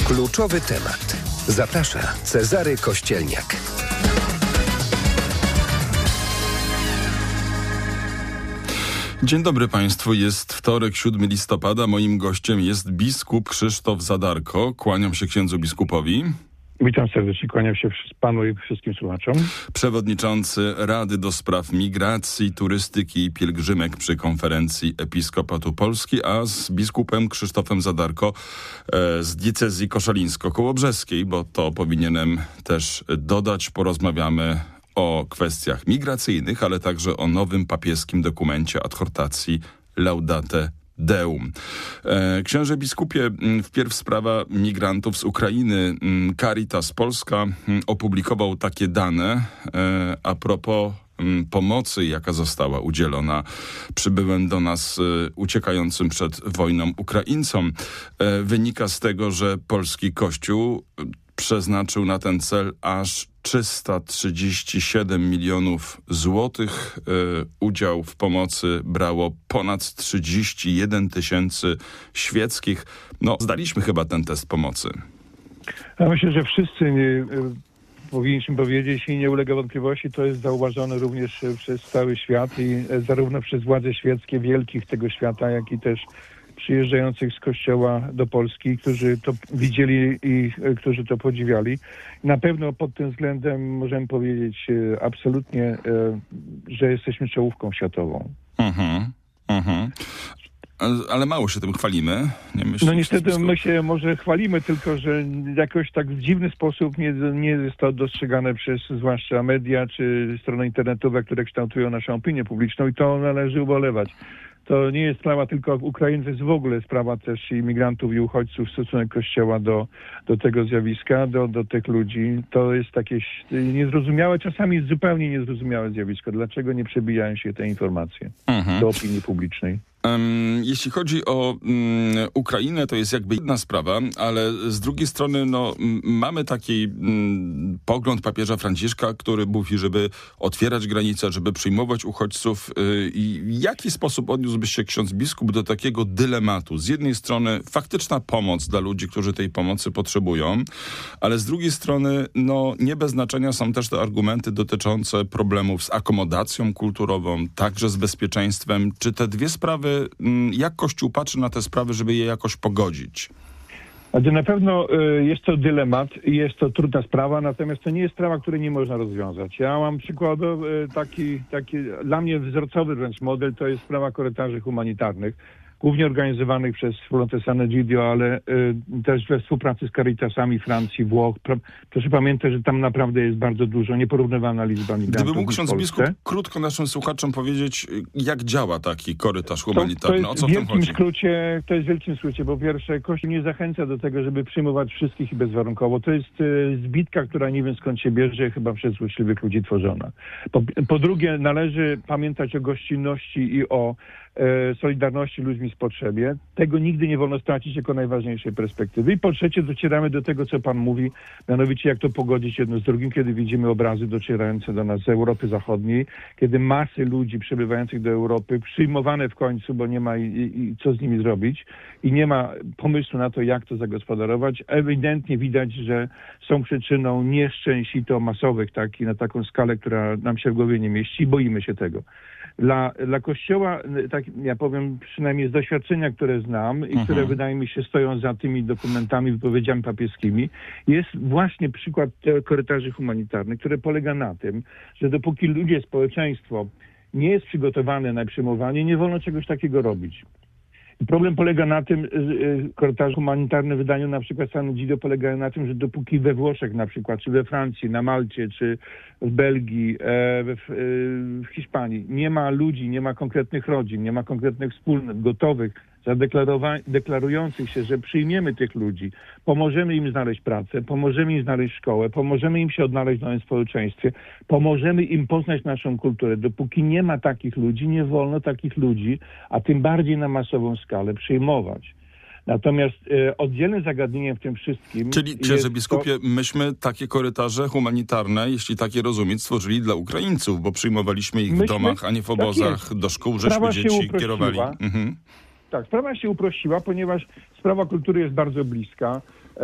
Kluczowy temat. Zaprasza Cezary Kościelniak. Dzień dobry Państwu. Jest wtorek, 7 listopada. Moim gościem jest biskup Krzysztof Zadarko. Kłaniam się księdzu biskupowi. Witam serdecznie, kłaniam się panu i wszystkim słuchaczom. Przewodniczący Rady do Spraw Migracji, Turystyki i Pielgrzymek przy Konferencji Episkopatu Polski, a z biskupem Krzysztofem Zadarko z diecezji koszalińsko-kołobrzeskiej, bo to powinienem też dodać, porozmawiamy o kwestiach migracyjnych, ale także o nowym papieskim dokumencie adhortacji Laudate Deum. Księże biskupie, wpierw sprawa migrantów z Ukrainy. Caritas Polska opublikował takie dane a propos pomocy, jaka została udzielona przybyłym do nas uciekającym przed wojną Ukraińcom. Wynika z tego, że polski Kościół przeznaczył na ten cel aż 337 milionów złotych. Udział w pomocy brało ponad 31 tysięcy świeckich. Zdaliśmy chyba ten test pomocy. Ja myślę, że wszyscy powinniśmy powiedzieć i nie ulega wątpliwości, to jest zauważone również przez cały świat i zarówno przez władze świeckie wielkich tego świata, jak i też przyjeżdżających z Kościoła do Polski, którzy to widzieli i którzy to podziwiali. Na pewno pod tym względem możemy powiedzieć absolutnie, że jesteśmy czołówką światową. Ale mało się tym chwalimy. Niestety my się może chwalimy, tylko że jakoś tak w dziwny sposób nie jest to dostrzegane przez zwłaszcza media czy strony internetowe, które kształtują naszą opinię publiczną i to należy ubolewać. To nie jest sprawa tylko Ukrainy, to jest w ogóle sprawa też imigrantów i uchodźców, stosunek Kościoła do tego zjawiska, do tych ludzi. To jest takie niezrozumiałe, czasami zupełnie niezrozumiałe zjawisko. Dlaczego nie przebijają się te informacje do opinii publicznej? Jeśli chodzi o Ukrainę, to jest jakby jedna sprawa, ale z drugiej strony mamy taki pogląd papieża Franciszka, który mówi, żeby otwierać granice, żeby przyjmować uchodźców. I w jaki sposób odniósłby się ksiądz biskup do takiego dylematu? Z jednej strony faktyczna pomoc dla ludzi, którzy tej pomocy potrzebują, ale z drugiej strony nie bez znaczenia są też te argumenty dotyczące problemów z akomodacją kulturową, także z bezpieczeństwem. Czy te dwie sprawy, jak Kościół patrzy na te sprawy, żeby je jakoś pogodzić? Na pewno jest to dylemat i jest to trudna sprawa, natomiast to nie jest sprawa, której nie można rozwiązać. Ja mam przykładowo taki dla mnie wzorcowy wręcz model, to jest sprawa korytarzy humanitarnych, głównie organizowanych przez Wspólnotę San Egidio, ale też we współpracy z Caritasami Francji, Włoch. Proszę pamiętać, że tam naprawdę jest bardzo dużo, nieporównywalna liczba migrantów. Gdyby mógł ksiądz biskup krótko naszym słuchaczom powiedzieć, jak działa taki korytarz humanitarny, o co w tym chodzi? To jest w wielkim skrócie, bo pierwsze, Kościół nie zachęca do tego, żeby przyjmować wszystkich i bezwarunkowo. To jest zbitka, która nie wiem skąd się bierze, chyba przez złośliwych ludzi tworzona. Po drugie, należy pamiętać o gościnności i o solidarności ludźmi w potrzebie. Tego nigdy nie wolno stracić jako najważniejszej perspektywy. I po trzecie docieramy do tego, co pan mówi, mianowicie jak to pogodzić jedno z drugim, kiedy widzimy obrazy docierające do nas z Europy Zachodniej, kiedy masy ludzi przybywających do Europy, przyjmowane w końcu, bo nie ma i co z nimi zrobić i nie ma pomysłu na to, jak to zagospodarować. Ewidentnie widać, że są przyczyną nieszczęść i to masowych, na taką skalę, która nam się w głowie nie mieści i boimy się tego. Dla Kościoła, tak ja powiem przynajmniej z doświadczenia, które znam i które wydaje mi się stoją za tymi dokumentami, wypowiedziami papieskimi, jest właśnie przykład korytarzy humanitarnych, który polega na tym, że dopóki ludzie, społeczeństwo nie jest przygotowane na przyjmowanie, nie wolno czegoś takiego robić. Problem polega na tym, korytarze humanitarne w wydaniu na przykład San Egidio polegają na tym, że dopóki we Włoszech na przykład, czy we Francji, na Malcie, czy w Belgii, w Hiszpanii nie ma ludzi, nie ma konkretnych rodzin, nie ma konkretnych wspólnot gotowych, deklarujących się, że przyjmiemy tych ludzi, pomożemy im znaleźć pracę, pomożemy im znaleźć szkołę, pomożemy im się odnaleźć w nowym społeczeństwie, pomożemy im poznać naszą kulturę. Dopóki nie ma takich ludzi, nie wolno takich ludzi, a tym bardziej na masową skalę przyjmować. Natomiast oddzielnym zagadnieniem w tym wszystkim... Czyli, księże biskupie, myśmy takie korytarze humanitarne, jeśli takie rozumieć, stworzyli dla Ukraińców, bo przyjmowaliśmy ich w domach, a nie w obozach, do szkół, żeśmy dzieci kierowali. sprawa się uprościła, ponieważ sprawa kultury jest bardzo bliska.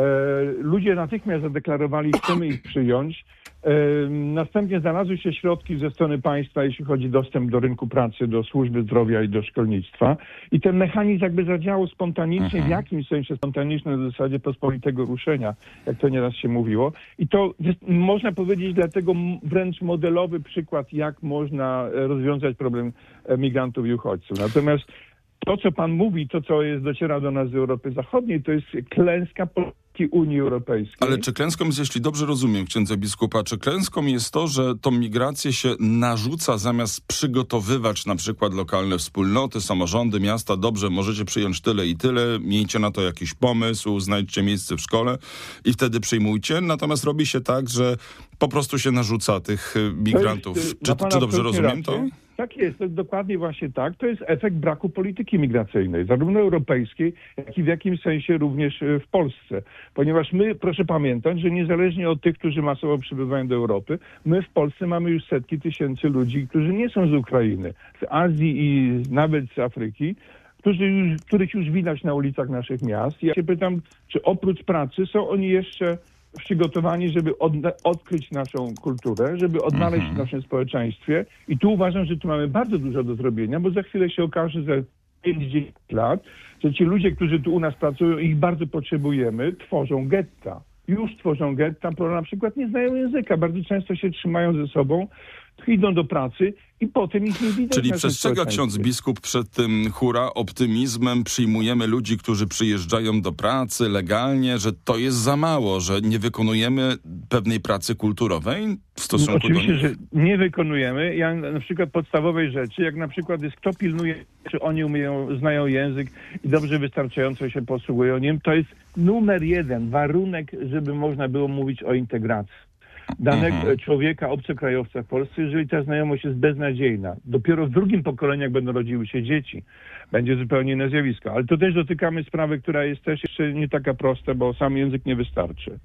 Ludzie natychmiast zadeklarowali, chcemy ich przyjąć. Następnie znalazły się środki ze strony państwa, jeśli chodzi o dostęp do rynku pracy, do służby zdrowia i do szkolnictwa. I ten mechanizm jakby zadziałał spontanicznie, w jakimś sensie spontanicznym na zasadzie pospolitego ruszenia, jak to nieraz się mówiło. I to można powiedzieć dlatego wręcz modelowy przykład, jak można rozwiązać problem migrantów i uchodźców. Natomiast to, co pan mówi, to, co dociera do nas z Europy Zachodniej, to jest klęska polityki Unii Europejskiej. Ale czy klęską jest, jeśli dobrze rozumiem, księdza biskupa, czy klęską jest to, że tą migrację się narzuca zamiast przygotowywać na przykład lokalne wspólnoty, samorządy, miasta, dobrze, możecie przyjąć tyle i tyle, miejcie na to jakiś pomysł, znajdźcie miejsce w szkole i wtedy przyjmujcie. Natomiast robi się tak, że po prostu się narzuca tych migrantów. Czy dobrze rozumiem to? Tak jest, to dokładnie właśnie tak. To jest efekt braku polityki migracyjnej, zarówno europejskiej, jak i w jakimś sensie również w Polsce. Ponieważ my, proszę pamiętać, że niezależnie od tych, którzy masowo przybywają do Europy, my w Polsce mamy już setki tysięcy ludzi, którzy nie są z Ukrainy, z Azji i nawet z Afryki, których już widać na ulicach naszych miast. Ja się pytam, czy oprócz pracy są oni jeszcze przygotowani, żeby odkryć naszą kulturę, żeby odnaleźć w naszym społeczeństwie. I tu uważam, że tu mamy bardzo dużo do zrobienia, bo za chwilę się okaże, że 5-10 lat, że ci ludzie, którzy tu u nas pracują, ich bardzo potrzebujemy, tworzą getta. Już tworzą getta, bo na przykład nie znają języka. Bardzo często się trzymają ze sobą, idą do pracy i potem ich nie widać. Czyli przestrzega ksiądz biskup przed tym optymizmem, przyjmujemy ludzi, którzy przyjeżdżają do pracy legalnie, że to jest za mało, że nie wykonujemy pewnej pracy kulturowej w stosunku oczywiście, do nich? że nie wykonujemy. Ja na przykład podstawowej rzeczy, jak na przykład jest kto pilnuje, czy oni znają język i dobrze wystarczająco się posługują nim, to jest numer 1, warunek, żeby można było mówić o integracji danego człowieka, obcokrajowca w Polsce, jeżeli ta znajomość jest beznadziejna. Dopiero w drugim pokoleniu, jak będą rodziły się dzieci, będzie zupełnie inne zjawisko. Ale to też dotykamy sprawy, która jest też jeszcze nie taka prosta, bo sam język nie wystarczy.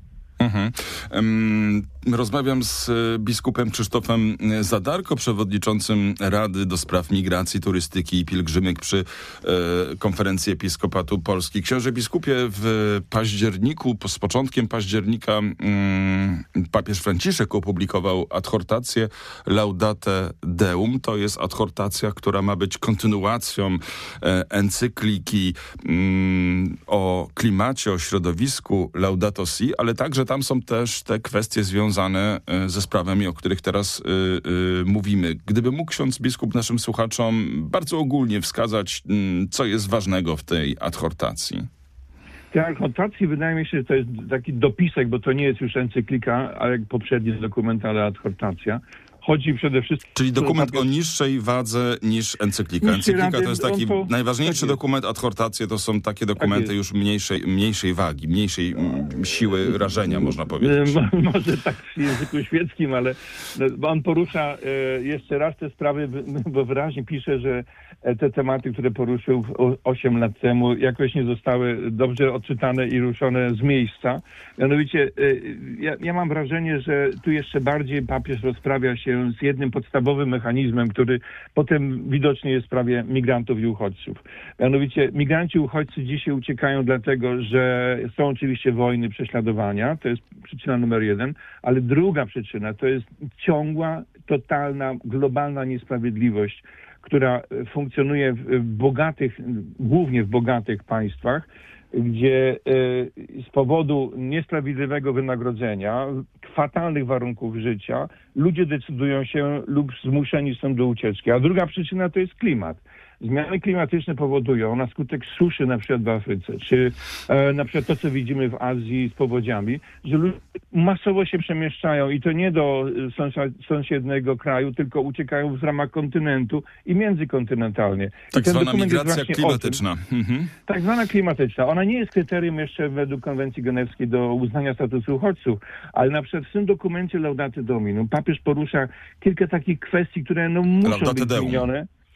Rozmawiam z biskupem Krzysztofem Zadarko, przewodniczącym Rady do Spraw Migracji, Turystyki i Pielgrzymek przy Konferencji Episkopatu Polski. Książę biskupie, w październiku, z początkiem października papież Franciszek opublikował adhortację Laudate Deum. To jest adhortacja, która ma być kontynuacją encykliki o klimacie, o środowisku Laudato Si, ale także tam są też te kwestie związane ze sprawami, o których teraz mówimy. Gdyby mógł ksiądz biskup naszym słuchaczom bardzo ogólnie wskazać, co jest ważnego w tej adhortacji. W tej adhortacji wydaje mi się, że to jest taki dopisek, bo to nie jest już encyklika, ale jak poprzedni dokument, ale adhortacja. Chodzi przede wszystkim... Czyli dokument o niższej wadze niż encyklika. Encyklika to jest taki najważniejszy dokument, adhortacje to są takie dokumenty już mniejszej wagi, mniejszej siły rażenia, można powiedzieć. Może tak w języku świeckim, ale on porusza jeszcze raz te sprawy, bo wyraźnie pisze, że te tematy, które poruszył 8 lat temu, jakoś nie zostały dobrze odczytane i ruszone z miejsca. Mianowicie ja mam wrażenie, że tu jeszcze bardziej papież rozprawia się z jednym podstawowym mechanizmem, który potem widoczny jest w sprawie migrantów i uchodźców. Mianowicie migranci i uchodźcy dzisiaj uciekają dlatego, że są oczywiście wojny, prześladowania, to jest przyczyna numer 1, ale druga przyczyna to jest ciągła, totalna, globalna niesprawiedliwość, która funkcjonuje głównie w bogatych państwach, gdzie z powodu niesprawiedliwego wynagrodzenia, fatalnych warunków życia, ludzie decydują się lub zmuszeni są do ucieczki. A druga przyczyna to jest klimat. Zmiany klimatyczne powodują na skutek suszy na przykład w Afryce, czy na przykład to, co widzimy w Azji z powodziami, że ludzie masowo się przemieszczają i to nie do sąsiedniego kraju, tylko uciekają w ramach kontynentu i międzykontynentalnie. Tak zwana migracja klimatyczna. Tak zwana klimatyczna. Ona nie jest kryterium jeszcze według konwencji genewskiej do uznania statusu uchodźców, ale na przykład w tym dokumencie Laudate Dominum papież porusza kilka takich kwestii, które muszą być zmienione.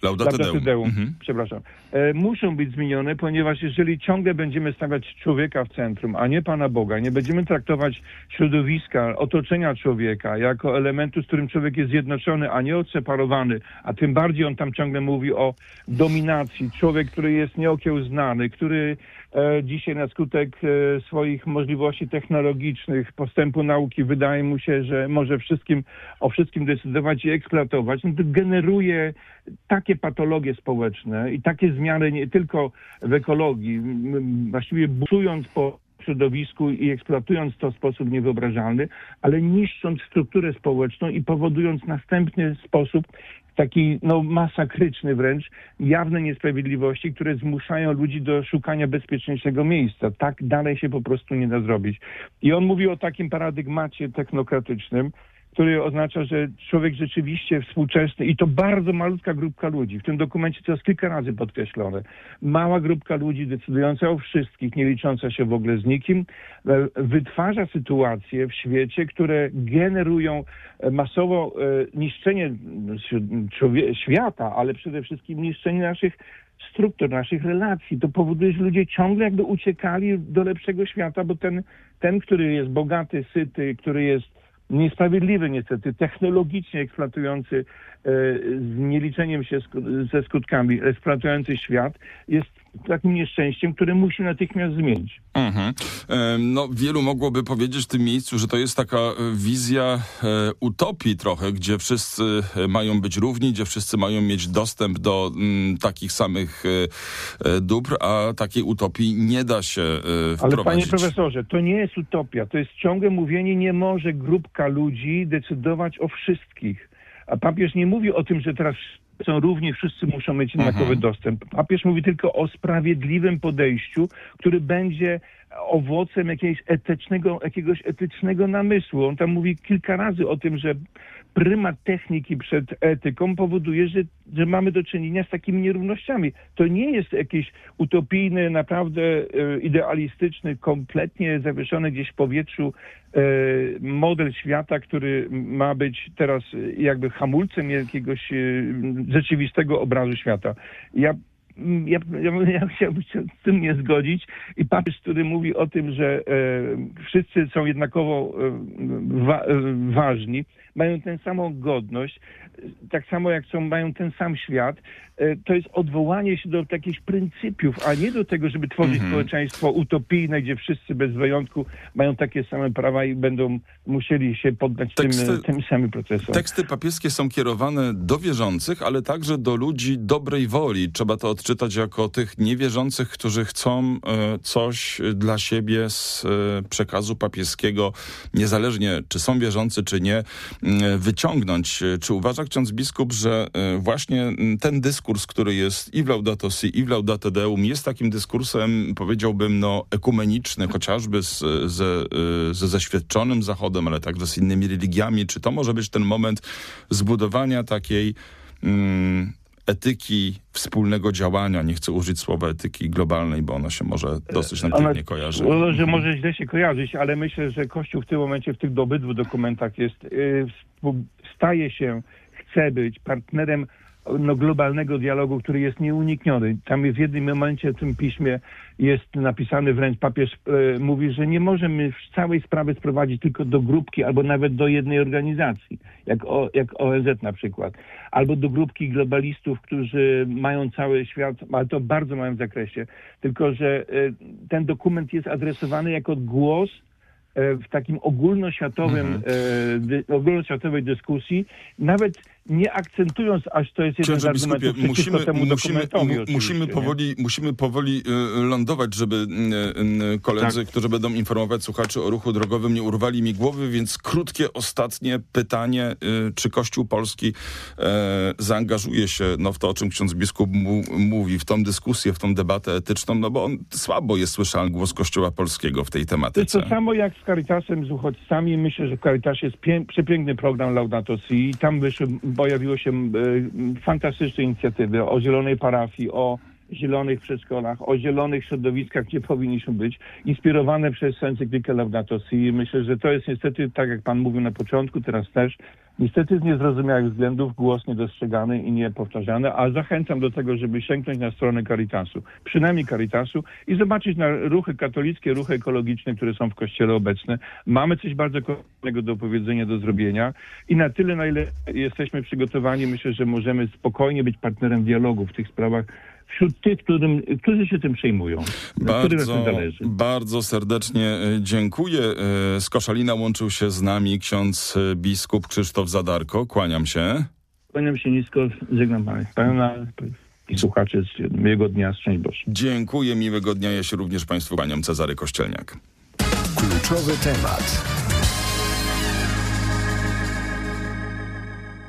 Laudate Deum. Przepraszam. Muszą być zmienione, ponieważ jeżeli ciągle będziemy stawiać człowieka w centrum, a nie Pana Boga, nie będziemy traktować środowiska, otoczenia człowieka jako elementu, z którym człowiek jest zjednoczony, a nie odseparowany, a tym bardziej on tam ciągle mówi o dominacji. Człowiek, który jest nieokiełznany, który dzisiaj na skutek swoich możliwości technologicznych, postępu nauki wydaje mu się, że może o wszystkim decydować i eksploatować, no to generuje takie patologie społeczne i takie zmiany nie tylko w ekologii, właściwie busując po środowisku i eksploatując to w sposób niewyobrażalny, ale niszcząc strukturę społeczną i powodując następny sposób taki masakryczny wręcz, jawne niesprawiedliwości, które zmuszają ludzi do szukania bezpieczniejszego miejsca. Tak dalej się po prostu nie da zrobić. I on mówi o takim paradygmacie technokratycznym, który oznacza, że człowiek rzeczywiście współczesny, i to bardzo malutka grupka ludzi, w tym dokumencie to jest kilka razy podkreślone, mała grupka ludzi decydująca o wszystkich, nie licząca się w ogóle z nikim, wytwarza sytuacje w świecie, które generują masowo niszczenie świata, ale przede wszystkim niszczenie naszych struktur, naszych relacji. To powoduje, że ludzie ciągle jakby uciekali do lepszego świata, bo ten, który jest bogaty, syty, który jest niesprawiedliwy niestety, technologicznie eksploatujący z nieliczeniem się ze skutkami, eksploatujący świat, jest takim nieszczęściem, które musi natychmiast zmienić. Wielu mogłoby powiedzieć w tym miejscu, że to jest taka wizja utopii trochę, gdzie wszyscy mają być równi, gdzie wszyscy mają mieć dostęp do takich samych dóbr, a takiej utopii nie da się wprowadzić. Ale panie profesorze, to nie jest utopia, to jest ciągłe mówienie, nie może grupka ludzi decydować o wszystkich. A papież nie mówi o tym, że teraz są równi, wszyscy muszą mieć jednakowy dostęp. Papież mówi tylko o sprawiedliwym podejściu, który będzie owocem jakiegoś etycznego namysłu. On tam mówi kilka razy o tym, że prymat techniki przed etyką powoduje, że mamy do czynienia z takimi nierównościami. To nie jest jakiś utopijny, naprawdę idealistyczny, kompletnie zawieszony gdzieś w powietrzu model świata, który ma być teraz jakby hamulcem jakiegoś rzeczywistego obrazu świata. Ja chciałbym się z tym nie zgodzić i papież, który mówi o tym, że wszyscy są jednakowo ważni, mają tę samą godność, tak samo jak mają ten sam świat, to jest odwołanie się do jakichś pryncypiów, a nie do tego, żeby tworzyć społeczeństwo utopijne, gdzie wszyscy bez wyjątku mają takie same prawa i będą musieli się poddać tym samym procesom. Teksty papieskie są kierowane do wierzących, ale także do ludzi dobrej woli. Trzeba to odczytać jako tych niewierzących, którzy chcą coś dla siebie z przekazu papieskiego, niezależnie czy są wierzący, czy nie, wyciągnąć. Czy uważa ksiądz biskup, że właśnie ten dyskurs, który jest i w Laudato Si, i w Laudate Deum, jest takim dyskursem, powiedziałbym, ekumeniczny, chociażby ze zaświadczonym Zachodem, ale także z innymi religiami. Czy to może być ten moment zbudowania takiej etyki wspólnego działania? Nie chcę użyć słowa etyki globalnej, bo ona się może dosyć negatywnie kojarzy. Że może źle się kojarzyć, ale myślę, że Kościół w tym momencie w tych obydwu dokumentach chce być partnerem globalnego dialogu, który jest nieunikniony. Tam w jednym momencie w tym piśmie jest napisane, wręcz papież mówi, że nie możemy całej sprawy sprowadzić tylko do grupki albo nawet do jednej organizacji, jak ONZ na przykład, albo do grupki globalistów, którzy mają cały świat, ale to w bardzo małym zakresie, tylko że ten dokument jest adresowany jako głos w takim ogólnoświatowej dyskusji, nawet nie akcentując, aż to jest jeden z argumentów przeciwko temu dokumentowi. Musimy powoli lądować, żeby koledzy, którzy będą informować słuchaczy o ruchu drogowym, nie urwali mi głowy, więc krótkie, ostatnie pytanie. Czy Kościół polski zaangażuje się w to, o czym ksiądz biskup mówi, w tą dyskusję, w tą debatę etyczną, bo on słabo jest słyszalny głos Kościoła polskiego w tej tematyce. To jest to samo jak z Caritasem, z uchodźcami. Myślę, że w Caritasie jest przepiękny program Laudato Si i tam pojawiły się fantastyczne inicjatywy o zielonej parafii, o zielonych przedszkolach, o zielonych środowiskach, gdzie powinniśmy być, inspirowane przez encyklikę Laudato Si. Myślę, że to jest niestety, tak jak pan mówił na początku, teraz też, niestety z niezrozumiałych względów głos niedostrzegany i niepowtarzany, a zachęcam do tego, żeby sięgnąć na stronę Caritasu, przynajmniej Caritasu i zobaczyć na ruchy katolickie, ruchy ekologiczne, które są w Kościele obecne. Mamy coś bardzo konkretnego do powiedzenia, do zrobienia i na tyle, na ile jesteśmy przygotowani, myślę, że możemy spokojnie być partnerem dialogu w tych sprawach wśród tych, którzy się tym przejmują. Bardzo serdecznie dziękuję. Z Koszalina łączył się z nami ksiądz biskup Krzysztof Zadarko. Kłaniam się. Kłaniam się nisko, żegnam pana i słuchaczy. Miłego dnia, szczęść Boże. Dziękuję, miłego dnia. Ja się również państwu kłaniam. Cezary Kościelniak. Kluczowy temat.